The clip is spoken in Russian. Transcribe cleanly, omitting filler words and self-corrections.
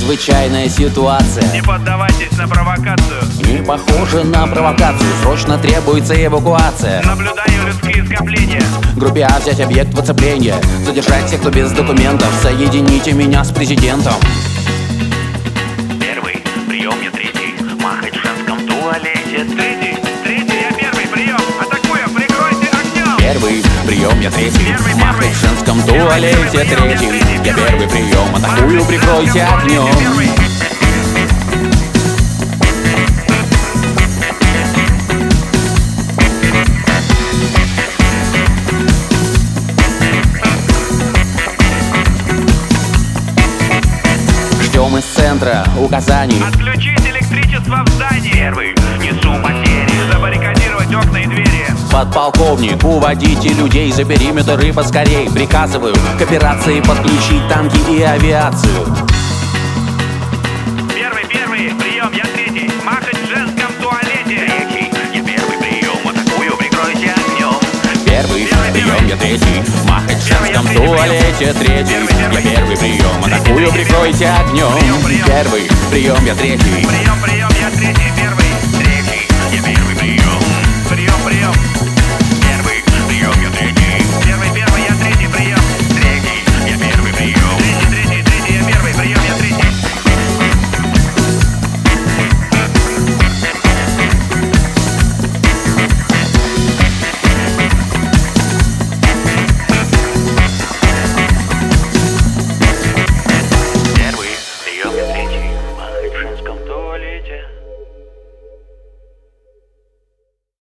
чрезвычайная ситуация. Не поддавайтесь на провокацию. Не похоже на провокацию, срочно требуется эвакуация. Наблюдаю людские скопления. Группе А взять объект в оцепление. Задержать всех, кто без документов. Соедините меня с президентом. Первый, прием, я третий. Махать в женском туалете. Третий, я первый, прием. Атакую, прикройте огнем. Первый, прием, я третий. Махать в женском туалете. Третий, я первый, прием. Атакую, прикройте огнем. Ждем из центра указаний. Отключить электричество в здании. Первый, несу потери. Забаррикадировать окна и двери. Подполковник, уводите людей за периметр и поскорей. Приказываю к операции подключить танки и авиацию. Первый, прием, я третий. Махать в женском туалете. Третий, я первый, прием. Атакую, прикройте огнем. Первый, прием, я третий. Махать в женском туалете. Третий, я первый, прием. Атакую, прикройте огнем. Первый, прием, я третий. Прием, я третий, первый, третий, я первый.